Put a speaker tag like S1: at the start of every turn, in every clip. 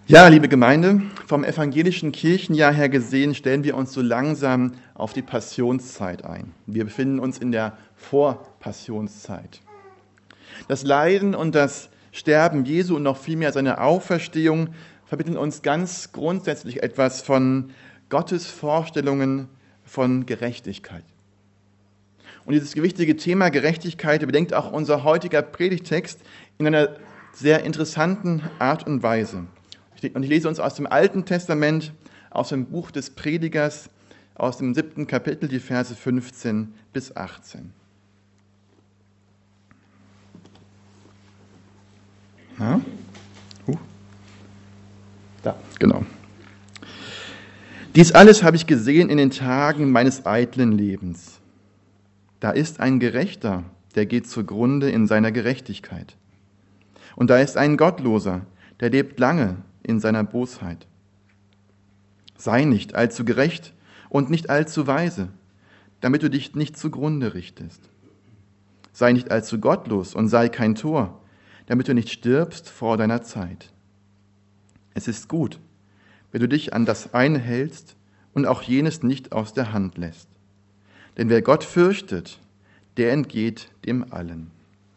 S1: Ja, liebe Gemeinde, vom evangelischen Kirchenjahr her gesehen stellen wir uns so langsam auf die Passionszeit ein. Wir befinden uns in der Vorpassionszeit. Das Leiden und das Sterben Jesu und noch vielmehr seine Auferstehung vermitteln uns ganz grundsätzlich etwas von Gottes Vorstellungen von Gerechtigkeit. Und dieses gewichtige Thema Gerechtigkeit überdenkt auch unser heutiger Predigtext in einer sehr interessanten Art und Weise. Und ich lese uns aus dem Alten Testament, aus dem Buch des Predigers, aus dem 7. Kapitel, die Verse 15 bis 18. Ja? Da, genau. Dies alles habe ich gesehen in den Tagen meines eitlen Lebens. Da ist ein Gerechter, der geht zugrunde in seiner Gerechtigkeit. Und da ist ein Gottloser, der lebt lange in seiner Bosheit. Sei nicht allzu gerecht und nicht allzu weise, damit du dich nicht zugrunde richtest. Sei nicht allzu gottlos und sei kein Tor, damit du nicht stirbst vor deiner Zeit. Es ist gut, wenn du dich an das eine hältst und auch jenes nicht aus der Hand lässt. Denn wer Gott fürchtet, der entgeht dem Allen.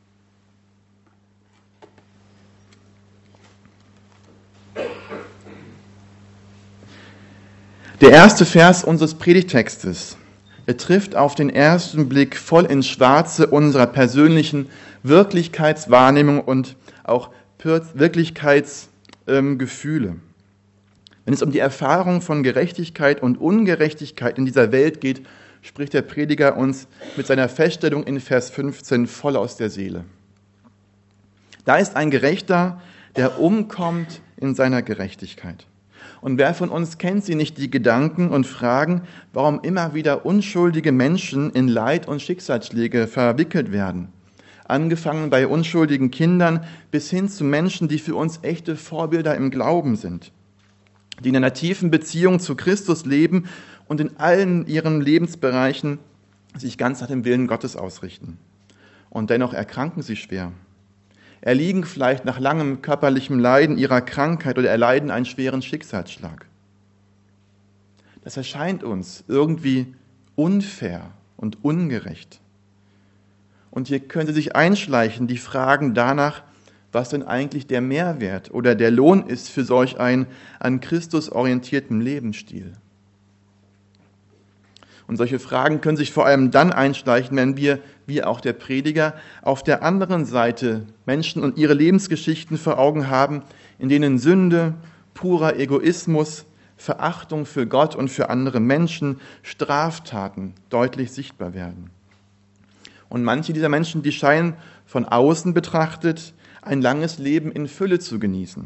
S1: Der erste Vers unseres Predigtextes, er trifft auf den ersten Blick voll ins Schwarze unserer persönlichen Wirklichkeitswahrnehmung und auch Wirklichkeitsgefühle. Wenn es um die Erfahrung von Gerechtigkeit und Ungerechtigkeit in dieser Welt geht, spricht der Prediger uns mit seiner Feststellung in Vers 15 voll aus der Seele. Da ist ein Gerechter, der umkommt in seiner Gerechtigkeit. Und wer von uns kennt sie nicht, die Gedanken und Fragen, warum immer wieder unschuldige Menschen in Leid und Schicksalsschläge verwickelt werden? Angefangen bei unschuldigen Kindern bis hin zu Menschen, die für uns echte Vorbilder im Glauben sind, die in einer tiefen Beziehung zu Christus leben und in allen ihren Lebensbereichen sich ganz nach dem Willen Gottes ausrichten. Und dennoch erkranken sie schwer. Erliegen vielleicht nach langem körperlichem Leiden ihrer Krankheit oder erleiden einen schweren Schicksalsschlag. Das erscheint uns irgendwie unfair und ungerecht. Und hier könnte sich einschleichen die Fragen danach, was denn eigentlich der Mehrwert oder der Lohn ist für solch einen an Christus orientierten Lebensstil. Und solche Fragen können sich vor allem dann einschleichen, wenn wir, wie auch der Prediger, auf der anderen Seite Menschen und ihre Lebensgeschichten vor Augen haben, in denen Sünde, purer Egoismus, Verachtung für Gott und für andere Menschen, Straftaten deutlich sichtbar werden. Und manche dieser Menschen, die scheinen von außen betrachtet ein langes Leben in Fülle zu genießen.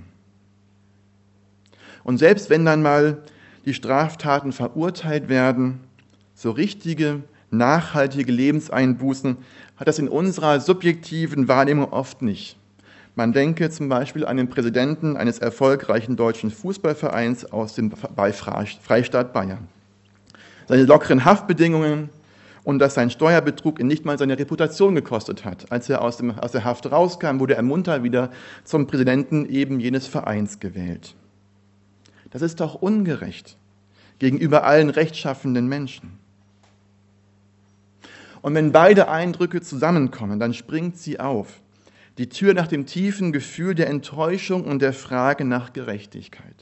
S1: Und selbst wenn dann mal die Straftaten verurteilt werden, so richtige, nachhaltige Lebenseinbußen hat das in unserer subjektiven Wahrnehmung oft nicht. Man denke zum Beispiel an den Präsidenten eines erfolgreichen deutschen Fußballvereins bei Freistaat Bayern. Seine lockeren Haftbedingungen und dass sein Steuerbetrug ihn nicht mal seine Reputation gekostet hat. Als er aus der Haft rauskam, wurde er munter wieder zum Präsidenten eben jenes Vereins gewählt. Das ist doch ungerecht gegenüber allen rechtschaffenden Menschen. Und wenn beide Eindrücke zusammenkommen, dann springt sie auf. Die Tür nach dem tiefen Gefühl der Enttäuschung und der Frage nach Gerechtigkeit.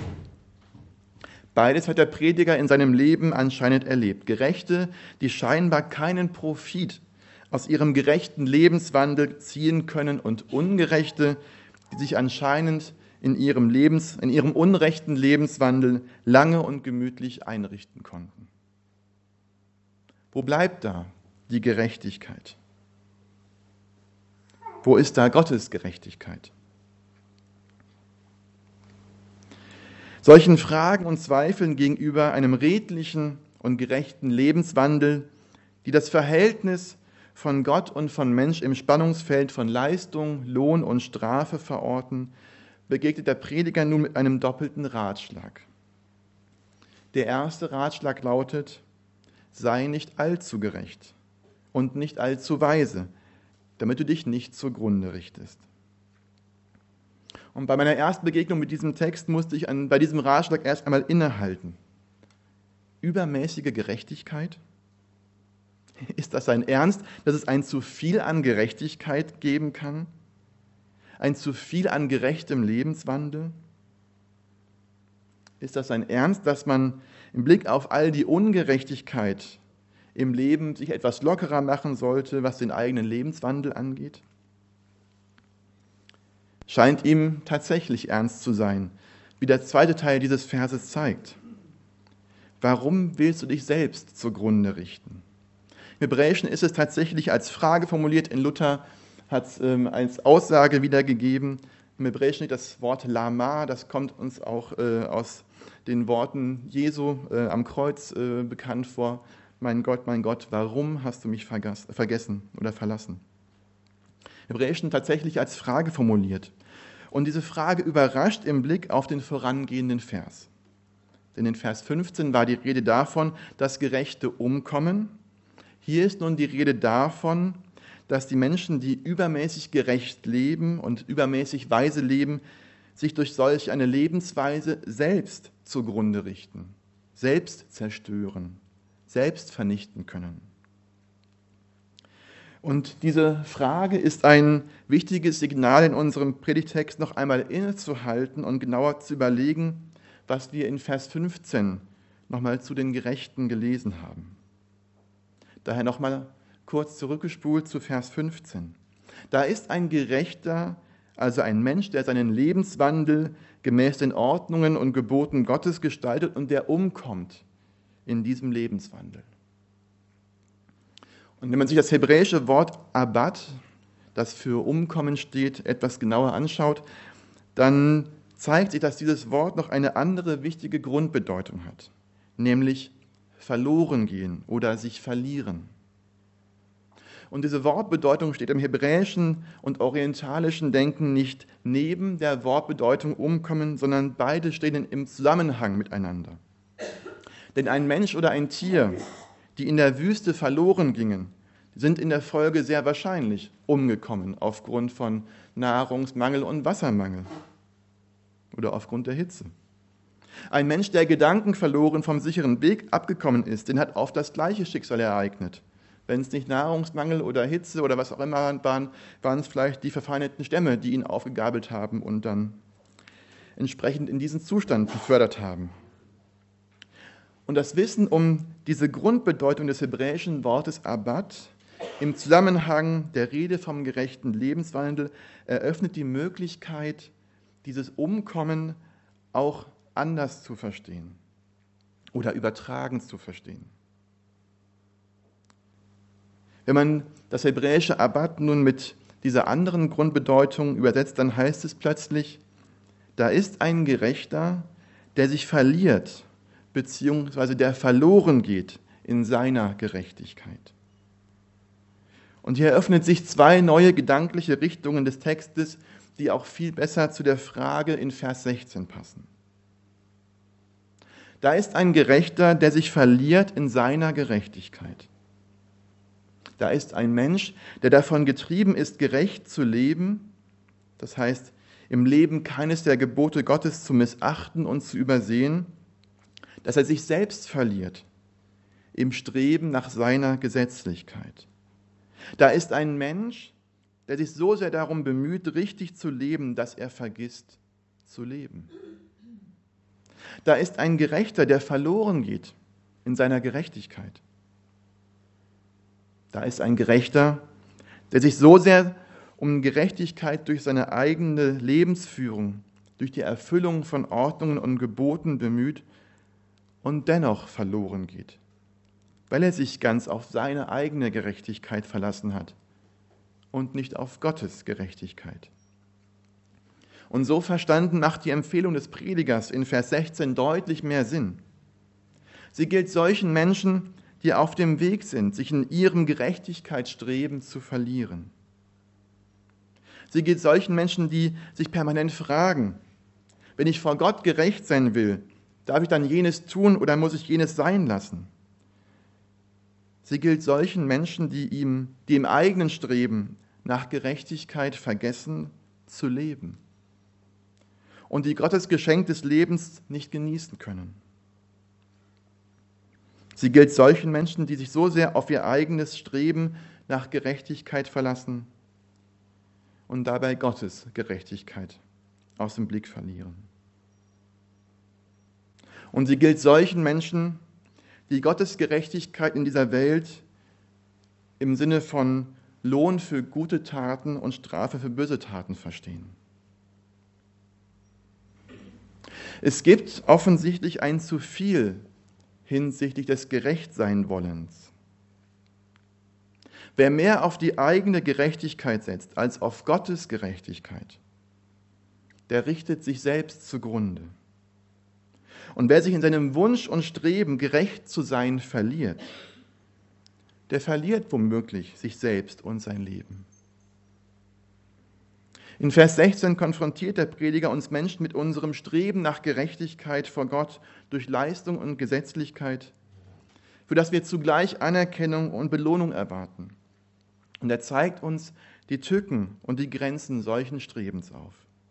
S1: Beides hat der Prediger in seinem Leben anscheinend erlebt. Gerechte, die scheinbar keinen Profit aus ihrem gerechten Lebenswandel ziehen können, und Ungerechte, die sich anscheinend in ihrem unrechten Lebenswandel lange und gemütlich einrichten konnten. Wo bleibt da die Gerechtigkeit? Wo ist da Gottes Gerechtigkeit? Solchen Fragen und Zweifeln gegenüber einem redlichen und gerechten Lebenswandel, die das Verhältnis von Gott und von Mensch im Spannungsfeld von Leistung, Lohn und Strafe verorten, begegnet der Prediger nun mit einem doppelten Ratschlag. Der erste Ratschlag lautet: Sei nicht allzu gerecht und nicht allzu weise, damit du dich nicht zugrunde richtest. Und bei meiner ersten Begegnung mit diesem Text musste ich bei diesem Ratschlag erst einmal innehalten. Übermäßige Gerechtigkeit? Ist das sein Ernst, dass es ein zu viel an Gerechtigkeit geben kann? Ein zu viel an gerechtem Lebenswandel? Ist das sein Ernst, dass man im Blick auf all die Ungerechtigkeit im Leben sich etwas lockerer machen sollte, was den eigenen Lebenswandel angeht? Scheint ihm tatsächlich ernst zu sein, wie der zweite Teil dieses Verses zeigt. Warum willst du dich selbst zugrunde richten? Im Hebräischen ist es tatsächlich als Frage formuliert, in Luther hat es als Aussage wiedergegeben. Im Hebräischen steht das Wort Lama, das kommt uns auch aus den Worten Jesu am Kreuz bekannt vor. Mein Gott, warum hast du mich vergessen oder verlassen? Im Hebräischen tatsächlich als Frage formuliert. Und diese Frage überrascht im Blick auf den vorangehenden Vers. Denn in Vers 15 war die Rede davon, dass Gerechte umkommen. Hier ist nun die Rede davon, dass die Menschen, die übermäßig gerecht leben und übermäßig weise leben, sich durch solch eine Lebensweise selbst zugrunde richten, selbst zerstören, selbst vernichten können. Und diese Frage ist ein wichtiges Signal in unserem Predigtext, noch einmal innezuhalten und genauer zu überlegen, was wir in Vers 15 nochmal zu den Gerechten gelesen haben. Daher nochmal kurz zurückgespult zu Vers 15. Da ist ein Gerechter, also ein Mensch, der seinen Lebenswandel gemäß den Ordnungen und Geboten Gottes gestaltet und der umkommt in diesem Lebenswandel. Und wenn man sich das hebräische Wort Abad, das für Umkommen steht, etwas genauer anschaut, dann zeigt sich, dass dieses Wort noch eine andere wichtige Grundbedeutung hat, nämlich verloren gehen oder sich verlieren. Und diese Wortbedeutung steht im hebräischen und orientalischen Denken nicht neben der Wortbedeutung umkommen, sondern beide stehen im Zusammenhang miteinander. Denn ein Mensch oder ein Tier, die in der Wüste verloren gingen, sind in der Folge sehr wahrscheinlich umgekommen aufgrund von Nahrungsmangel und Wassermangel oder aufgrund der Hitze. Ein Mensch, der Gedanken verloren vom sicheren Weg abgekommen ist, den hat oft das gleiche Schicksal ereignet. Wenn es nicht Nahrungsmangel oder Hitze oder was auch immer waren es vielleicht die verfeindeten Stämme, die ihn aufgegabelt haben und dann entsprechend in diesen Zustand befördert haben. Und das Wissen um diese Grundbedeutung des hebräischen Wortes Abad im Zusammenhang der Rede vom gerechten Lebenswandel eröffnet die Möglichkeit, dieses Umkommen auch anders zu verstehen oder übertragen zu verstehen. Wenn man das hebräische Abad nun mit dieser anderen Grundbedeutung übersetzt, dann heißt es plötzlich, da ist ein Gerechter, der sich verliert, beziehungsweise der verloren geht in seiner Gerechtigkeit. Und hier eröffnen sich zwei neue gedankliche Richtungen des Textes, die auch viel besser zu der Frage in Vers 16 passen. Da ist ein Gerechter, der sich verliert in seiner Gerechtigkeit. Da ist ein Mensch, der davon getrieben ist, gerecht zu leben, das heißt, im Leben keines der Gebote Gottes zu missachten und zu übersehen, dass er sich selbst verliert im Streben nach seiner Gesetzlichkeit. Da ist ein Mensch, der sich so sehr darum bemüht, richtig zu leben, dass er vergisst zu leben. Da ist ein Gerechter, der verloren geht in seiner Gerechtigkeit. Da ist ein Gerechter, der sich so sehr um Gerechtigkeit durch seine eigene Lebensführung, durch die Erfüllung von Ordnungen und Geboten bemüht und dennoch verloren geht, weil er sich ganz auf seine eigene Gerechtigkeit verlassen hat und nicht auf Gottes Gerechtigkeit. Und so verstanden macht die Empfehlung des Predigers in Vers 16 deutlich mehr Sinn. Sie gilt solchen Menschen, die auf dem Weg sind, sich in ihrem Gerechtigkeitsstreben zu verlieren. Sie gilt solchen Menschen, die sich permanent fragen, wenn ich vor Gott gerecht sein will, darf ich dann jenes tun oder muss ich jenes sein lassen? Sie gilt solchen Menschen, die im eigenen Streben nach Gerechtigkeit vergessen zu leben. und die Gottes Geschenk des Lebens nicht genießen können. Sie gilt solchen Menschen, die sich so sehr auf ihr eigenes Streben nach Gerechtigkeit verlassen und dabei Gottes Gerechtigkeit aus dem Blick verlieren. Und sie gilt solchen Menschen, die Gottes Gerechtigkeit in dieser Welt im Sinne von Lohn für gute Taten und Strafe für böse Taten verstehen. Es gibt offensichtlich ein zu viel hinsichtlich des Gerechtsein-Wollens. Wer mehr auf die eigene Gerechtigkeit setzt als auf Gottes Gerechtigkeit, der richtet sich selbst zugrunde. Und wer sich in seinem Wunsch und Streben, gerecht zu sein, verliert, der verliert womöglich sich selbst und sein Leben. In Vers 16 konfrontiert der Prediger uns Menschen mit unserem Streben nach Gerechtigkeit vor Gott durch Leistung und Gesetzlichkeit, für das wir zugleich Anerkennung und Belohnung erwarten. Und er zeigt uns die Tücken und die Grenzen solchen Strebens auf.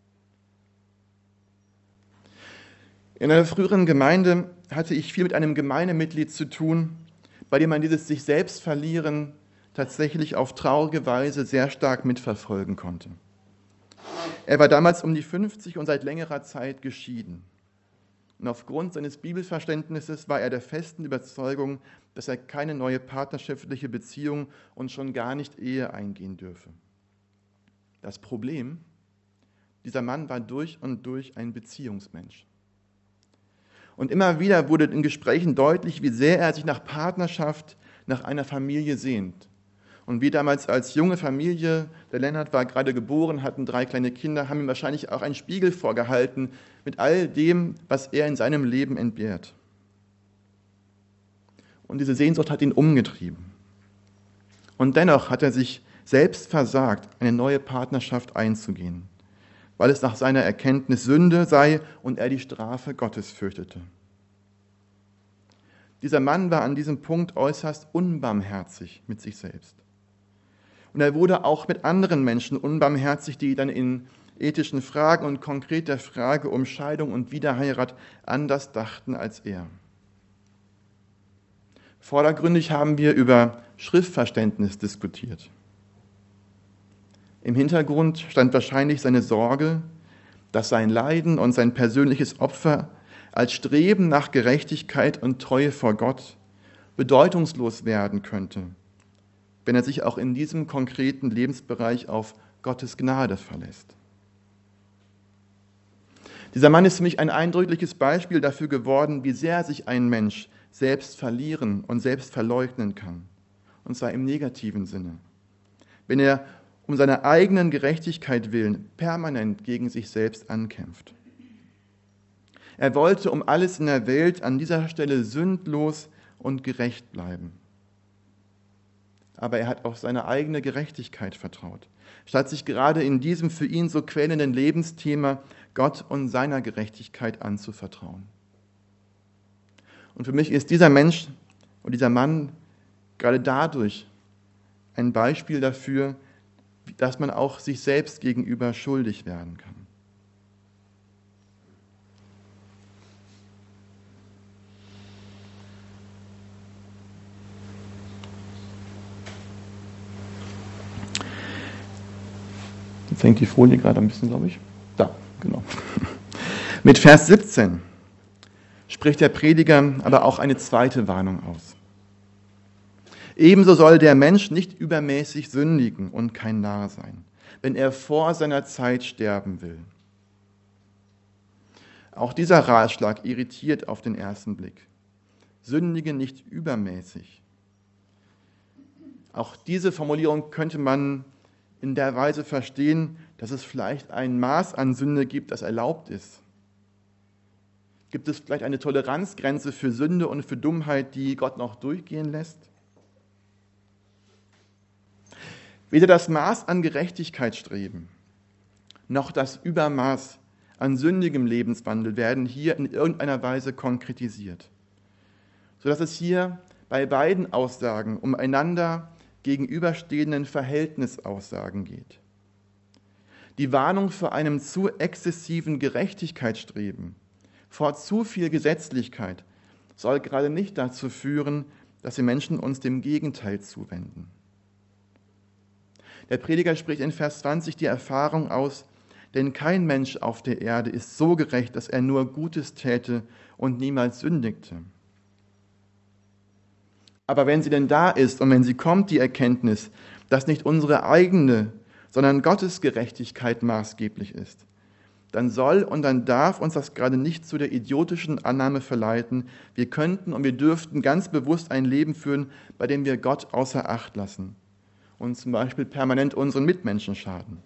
S1: In einer früheren Gemeinde hatte ich viel mit einem Gemeindemitglied zu tun, bei dem man dieses sich selbst verlieren tatsächlich auf traurige Weise sehr stark mitverfolgen konnte. Er war damals um die 50 und seit längerer Zeit geschieden. Und aufgrund seines Bibelverständnisses war er der festen Überzeugung, dass er keine neue partnerschaftliche Beziehung und schon gar nicht Ehe eingehen dürfe. Das Problem: dieser Mann war durch und durch ein Beziehungsmensch. Und immer wieder wurde in Gesprächen deutlich, wie sehr er sich nach Partnerschaft, nach einer Familie sehnt. Und wir damals als junge Familie, der Lennart war gerade geboren, hatten 3 kleine Kinder, haben ihm wahrscheinlich auch einen Spiegel vorgehalten mit all dem, was er in seinem Leben entbehrt. Und diese Sehnsucht hat ihn umgetrieben. Und dennoch hat er sich selbst versagt, eine neue Partnerschaft einzugehen, weil es nach seiner Erkenntnis Sünde sei und er die Strafe Gottes fürchtete. Dieser Mann war an diesem Punkt äußerst unbarmherzig mit sich selbst. Und er wurde auch mit anderen Menschen unbarmherzig, die dann in ethischen Fragen und konkret der Frage um Scheidung und Wiederheirat anders dachten als er. Vordergründig haben wir über Schriftverständnis diskutiert. Im Hintergrund stand wahrscheinlich seine Sorge, dass sein Leiden und sein persönliches Opfer als Streben nach Gerechtigkeit und Treue vor Gott bedeutungslos werden könnte, wenn er sich auch in diesem konkreten Lebensbereich auf Gottes Gnade verlässt. Dieser Mann ist für mich ein eindrückliches Beispiel dafür geworden, wie sehr sich ein Mensch selbst verlieren und selbst verleugnen kann, und zwar im negativen Sinne, wenn er um seiner eigenen Gerechtigkeit willen permanent gegen sich selbst ankämpft. Er wollte um alles in der Welt an dieser Stelle sündlos und gerecht bleiben. Aber er hat auf seine eigene Gerechtigkeit vertraut, statt sich gerade in diesem für ihn so quälenden Lebensthema Gott und seiner Gerechtigkeit anzuvertrauen. Und für mich ist dieser Mensch und dieser Mann gerade dadurch ein Beispiel dafür, dass man auch sich selbst gegenüber schuldig werden kann. Jetzt hängt die Folie gerade ein bisschen, glaube ich. Da, genau. Mit Vers 17 spricht der Prediger aber auch eine zweite Warnung aus. Ebenso soll der Mensch nicht übermäßig sündigen und kein Narr sein, wenn er vor seiner Zeit sterben will. Auch dieser Ratschlag irritiert auf den ersten Blick. Sündige nicht übermäßig. Auch diese Formulierung könnte man in der Weise verstehen, dass es vielleicht ein Maß an Sünde gibt, das erlaubt ist. Gibt es vielleicht eine Toleranzgrenze für Sünde und für Dummheit, die Gott noch durchgehen lässt? Weder das Maß an Gerechtigkeitsstreben noch das Übermaß an sündigem Lebenswandel werden hier in irgendeiner Weise konkretisiert, sodass es hier bei beiden Aussagen um einander gegenüberstehenden Verhältnisaussagen geht. Die Warnung vor einem zu exzessiven Gerechtigkeitsstreben, vor zu viel Gesetzlichkeit, soll gerade nicht dazu führen, dass die Menschen uns dem Gegenteil zuwenden. Der Prediger spricht in Vers 20 die Erfahrung aus, denn kein Mensch auf der Erde ist so gerecht, dass er nur Gutes täte und niemals sündigte. Aber wenn sie denn da ist und wenn sie kommt, die Erkenntnis, dass nicht unsere eigene, sondern Gottes Gerechtigkeit maßgeblich ist, dann soll und dann darf uns das gerade nicht zu der idiotischen Annahme verleiten, wir könnten und wir dürften ganz bewusst ein Leben führen, bei dem wir Gott außer Acht lassen und zum Beispiel permanent unseren Mitmenschen schaden.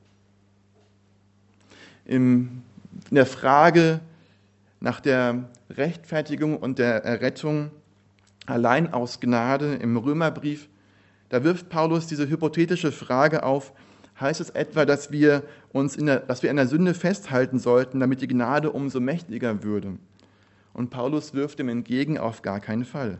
S1: In der Frage nach der Rechtfertigung und der Errettung allein aus Gnade im Römerbrief, da wirft Paulus diese hypothetische Frage auf, heißt es etwa, dass wir in der Sünde festhalten sollten, damit die Gnade umso mächtiger würde? Und Paulus wirft ihm entgegen, auf gar keinen Fall.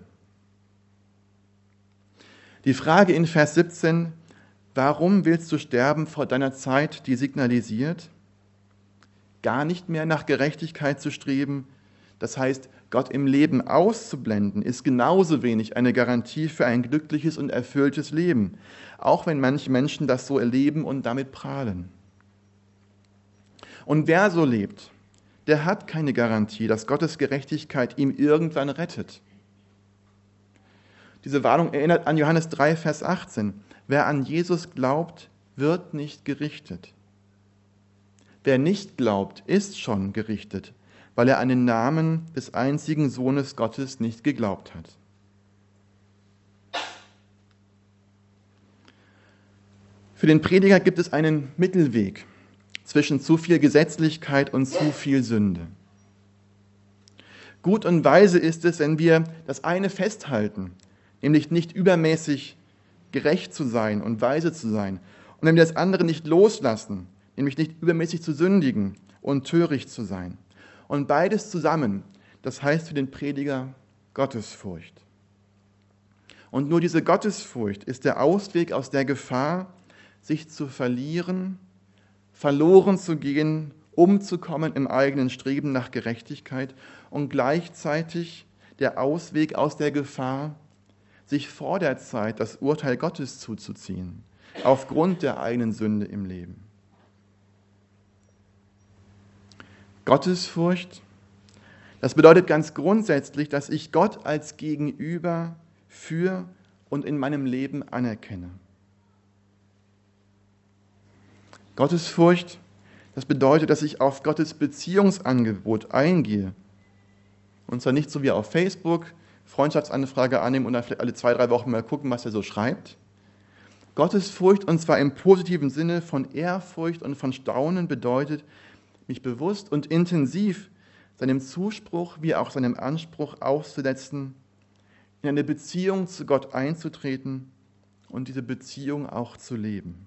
S1: Die Frage in Vers 17, warum willst du sterben vor deiner Zeit, die signalisiert, gar nicht mehr nach Gerechtigkeit zu streben, das heißt, Gott im Leben auszublenden, ist genauso wenig eine Garantie für ein glückliches und erfülltes Leben, auch wenn manche Menschen das so erleben und damit prahlen. Und wer so lebt, der hat keine Garantie, dass Gottes Gerechtigkeit ihm irgendwann rettet. Diese Warnung erinnert an Johannes 3, Vers 18. Wer an Jesus glaubt, wird nicht gerichtet. Wer nicht glaubt, ist schon gerichtet, weil er an den Namen des einzigen Sohnes Gottes nicht geglaubt hat. Für den Prediger gibt es einen Mittelweg zwischen zu viel Gesetzlichkeit und zu viel Sünde. Gut und weise ist es, wenn wir das eine festhalten, nämlich nicht übermäßig gerecht zu sein und weise zu sein, und wenn wir das andere nicht loslassen, nämlich nicht übermäßig zu sündigen und töricht zu sein. Und beides zusammen, das heißt für den Prediger Gottesfurcht. Und nur diese Gottesfurcht ist der Ausweg aus der Gefahr, sich zu verlieren, verloren zu gehen, umzukommen im eigenen Streben nach Gerechtigkeit und gleichzeitig der Ausweg aus der Gefahr, sich vor der Zeit das Urteil Gottes zuzuziehen, aufgrund der eigenen Sünde im Leben. Gottesfurcht, das bedeutet ganz grundsätzlich, dass ich Gott als Gegenüber für und in meinem Leben anerkenne. Gottesfurcht, das bedeutet, dass ich auf Gottes Beziehungsangebot eingehe. Und zwar nicht so wie auf Facebook, Freundschaftsanfrage annehmen und dann vielleicht alle 2-3 Wochen mal gucken, was er so schreibt. Gottesfurcht, und zwar im positiven Sinne von Ehrfurcht und von Staunen, bedeutet, mich bewusst und intensiv seinem Zuspruch wie auch seinem Anspruch auszusetzen, in eine Beziehung zu Gott einzutreten und diese Beziehung auch zu leben.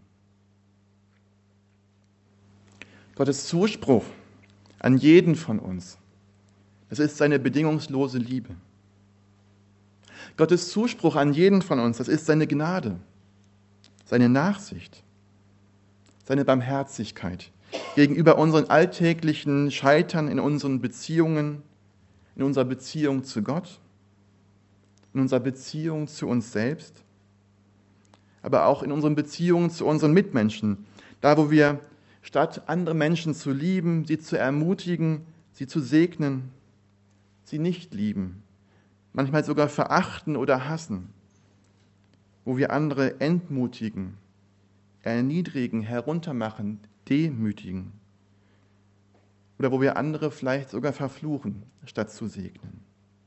S1: Gottes Zuspruch an jeden von uns, das ist seine bedingungslose Liebe. Gottes Zuspruch an jeden von uns, das ist seine Gnade, seine Nachsicht, seine Barmherzigkeit gegenüber unseren alltäglichen Scheitern in unseren Beziehungen, in unserer Beziehung zu Gott, in unserer Beziehung zu uns selbst, aber auch in unseren Beziehungen zu unseren Mitmenschen, da wo wir statt andere Menschen zu lieben, sie zu ermutigen, sie zu segnen, sie nicht lieben, manchmal sogar verachten oder hassen, wo wir andere entmutigen, erniedrigen, heruntermachen, demütigen oder wo wir andere vielleicht sogar verfluchen, statt zu segnen.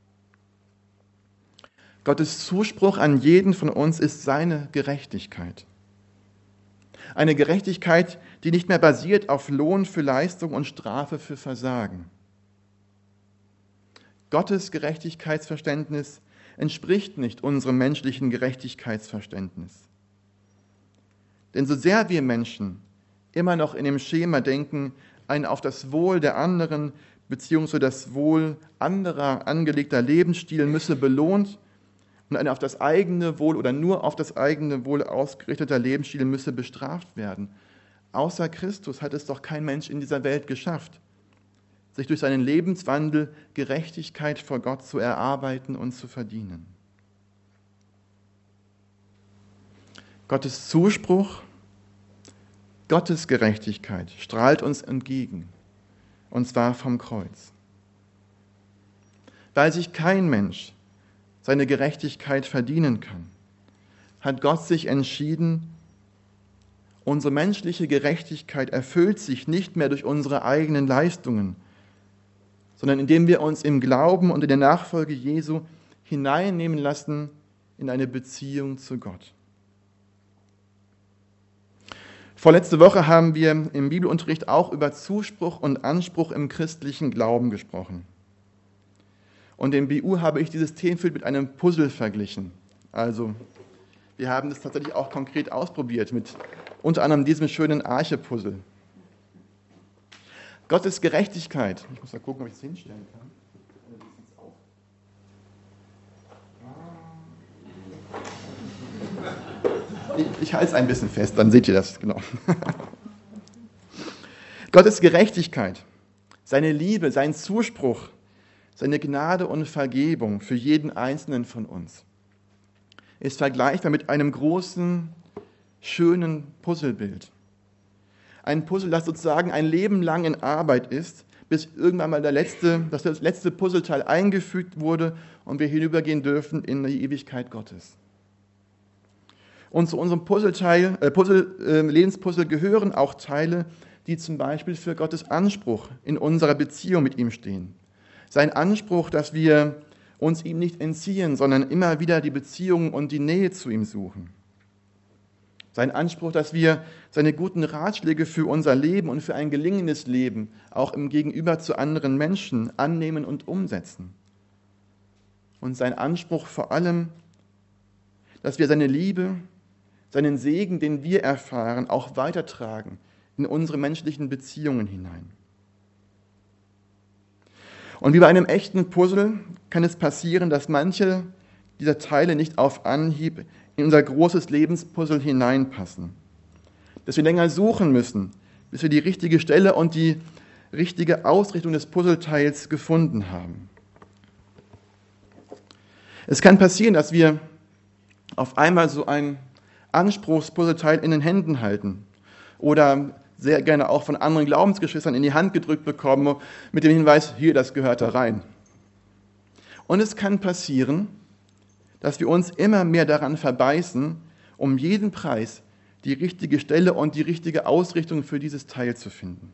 S1: Gottes Zuspruch an jeden von uns ist seine Gerechtigkeit. Eine Gerechtigkeit, die nicht mehr basiert auf Lohn für Leistung und Strafe für Versagen. Gottes Gerechtigkeitsverständnis entspricht nicht unserem menschlichen Gerechtigkeitsverständnis. Denn so sehr wir Menschen immer noch in dem Schema denken, ein auf das Wohl der anderen bzw. das Wohl anderer angelegter Lebensstil müsse belohnt und ein auf das eigene Wohl oder nur auf das eigene Wohl ausgerichteter Lebensstil müsse bestraft werden, Außer Christus hat es doch kein Mensch in dieser Welt geschafft, sich durch seinen Lebenswandel Gerechtigkeit vor Gott zu erarbeiten und zu verdienen. Gottes Zuspruch, Gottes Gerechtigkeit strahlt uns entgegen, und zwar vom Kreuz. Weil sich kein Mensch seine Gerechtigkeit verdienen kann, hat Gott sich entschieden, unsere menschliche Gerechtigkeit erfüllt sich nicht mehr durch unsere eigenen Leistungen, sondern indem wir uns im Glauben und in der Nachfolge Jesu hineinnehmen lassen in eine Beziehung zu Gott. Vorletzte Woche haben wir im Bibelunterricht auch über Zuspruch und Anspruch im christlichen Glauben gesprochen. Und im BU habe ich dieses Themenfeld mit einem Puzzle verglichen. Also, wir haben das tatsächlich auch konkret ausprobiert mit unter anderem diesem schönen Arche-Puzzle. Gottes Gerechtigkeit. Ich muss mal gucken, ob ich es hinstellen kann. Ich halte es ein bisschen fest, dann seht ihr das, genau. Gottes Gerechtigkeit, seine Liebe, sein Zuspruch, seine Gnade und Vergebung für jeden Einzelnen von uns ist vergleichbar mit einem großen, schönen Puzzlebild. Ein Puzzle, das sozusagen ein Leben lang in Arbeit ist, bis irgendwann mal das letzte Puzzleteil eingefügt wurde und wir hinübergehen dürfen in die Ewigkeit Gottes. Und zu unserem Lebenspuzzle gehören auch Teile, die zum Beispiel für Gottes Anspruch in unserer Beziehung mit ihm stehen. Sein Anspruch, dass wir uns ihm nicht entziehen, sondern immer wieder die Beziehung und die Nähe zu ihm suchen. Sein Anspruch, dass wir seine guten Ratschläge für unser Leben und für ein gelingendes Leben auch im Gegenüber zu anderen Menschen annehmen und umsetzen. Und sein Anspruch vor allem, dass wir seine Liebe, seinen Segen, den wir erfahren, auch weitertragen in unsere menschlichen Beziehungen hinein. Und wie bei einem echten Puzzle kann es passieren, dass manche dieser Teile nicht auf Anhieb in unser großes Lebenspuzzle hineinpassen. Dass wir länger suchen müssen, bis wir die richtige Stelle und die richtige Ausrichtung des Puzzleteils gefunden haben. Es kann passieren, dass wir auf einmal so ein Anspruchspuzzleteil in den Händen halten oder sehr gerne auch von anderen Glaubensgeschwistern in die Hand gedrückt bekommen mit dem Hinweis, hier, das gehört da rein. Und es kann passieren, dass wir uns immer mehr daran verbeißen, um jeden Preis die richtige Stelle und die richtige Ausrichtung für dieses Teil zu finden.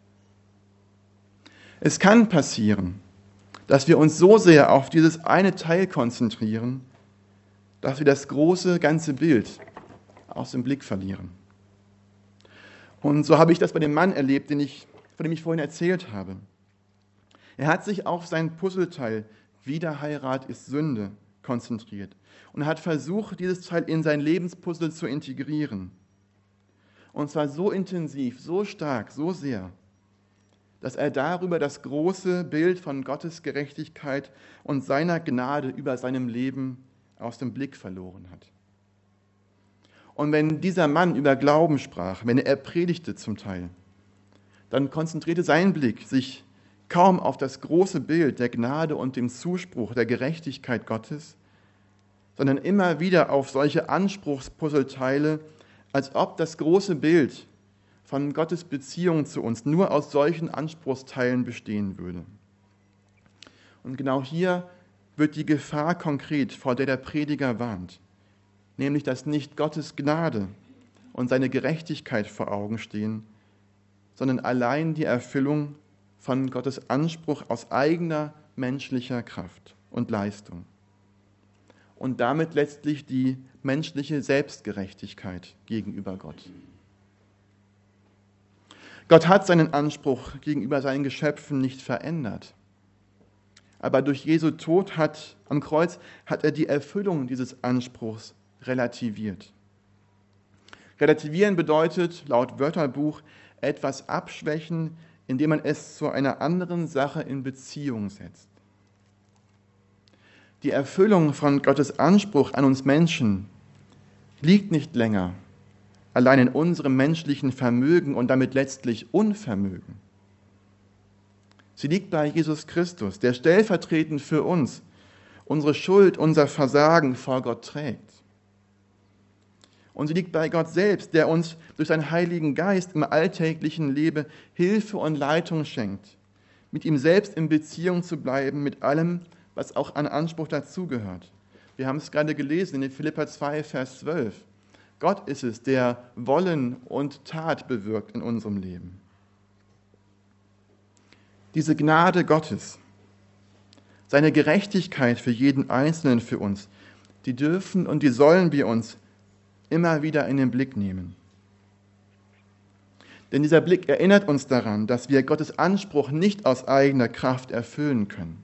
S1: Es kann passieren, dass wir uns so sehr auf dieses eine Teil konzentrieren, dass wir das große, ganze Bild aus dem Blick verlieren. Und so habe ich das bei dem Mann erlebt, von dem ich vorhin erzählt habe. Er hat sich auf sein Puzzleteil Wiederheirat ist Sünde konzentriert und hat versucht, dieses Teil in sein Lebenspuzzle zu integrieren. Und zwar so intensiv, so stark, so sehr, dass er darüber das große Bild von Gottes Gerechtigkeit und seiner Gnade über seinem Leben aus dem Blick verloren hat. Und wenn dieser Mann über Glauben sprach, wenn er predigte zum Teil, dann konzentrierte sein Blick sich kaum auf das große Bild der Gnade und dem Zuspruch der Gerechtigkeit Gottes, sondern immer wieder auf solche Anspruchspuzzleteile, als ob das große Bild von Gottes Beziehung zu uns nur aus solchen Anspruchsteilen bestehen würde. Und genau hier wird die Gefahr konkret, vor der der Prediger warnt, nämlich dass nicht Gottes Gnade und seine Gerechtigkeit vor Augen stehen, sondern allein die Erfüllung von Gottes Anspruch aus eigener menschlicher Kraft und Leistung. Und damit letztlich die menschliche Selbstgerechtigkeit gegenüber Gott. Gott hat seinen Anspruch gegenüber seinen Geschöpfen nicht verändert. Aber durch Jesu Tod am Kreuz hat er die Erfüllung dieses Anspruchs relativiert. Relativieren bedeutet laut Wörterbuch etwas abschwächen, indem man es zu einer anderen Sache in Beziehung setzt. Die Erfüllung von Gottes Anspruch an uns Menschen liegt nicht länger allein in unserem menschlichen Vermögen und damit letztlich Unvermögen. Sie liegt bei Jesus Christus, der stellvertretend für uns unsere Schuld, unser Versagen vor Gott trägt. Und sie liegt bei Gott selbst, der uns durch seinen Heiligen Geist im alltäglichen Leben Hilfe und Leitung schenkt, mit ihm selbst in Beziehung zu bleiben, mit allem, was auch an Anspruch dazugehört. Wir haben es gerade gelesen in Philipper 2, Vers 12. Gott ist es, der Wollen und Tat bewirkt in unserem Leben. Diese Gnade Gottes, seine Gerechtigkeit für jeden Einzelnen für uns, die dürfen und die sollen wir uns immer wieder in den Blick nehmen. Denn dieser Blick erinnert uns daran, dass wir Gottes Anspruch nicht aus eigener Kraft erfüllen können.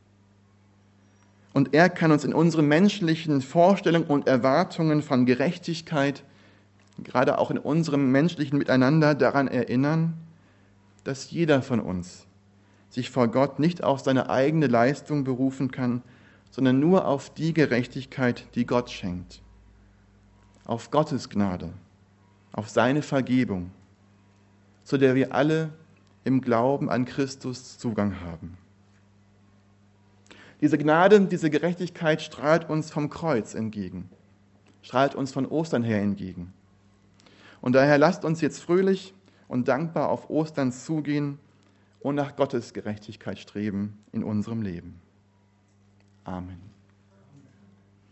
S1: Und er kann uns in unseren menschlichen Vorstellungen und Erwartungen von Gerechtigkeit, gerade auch in unserem menschlichen Miteinander, daran erinnern, dass jeder von uns sich vor Gott nicht auf seine eigene Leistung berufen kann, sondern nur auf die Gerechtigkeit, die Gott schenkt. Auf Gottes Gnade, auf seine Vergebung, zu der wir alle im Glauben an Christus Zugang haben. Diese Gnade, diese Gerechtigkeit strahlt uns vom Kreuz entgegen, strahlt uns von Ostern her entgegen. Und daher lasst uns jetzt fröhlich und dankbar auf Ostern zugehen und nach Gottes Gerechtigkeit streben in unserem Leben. Amen.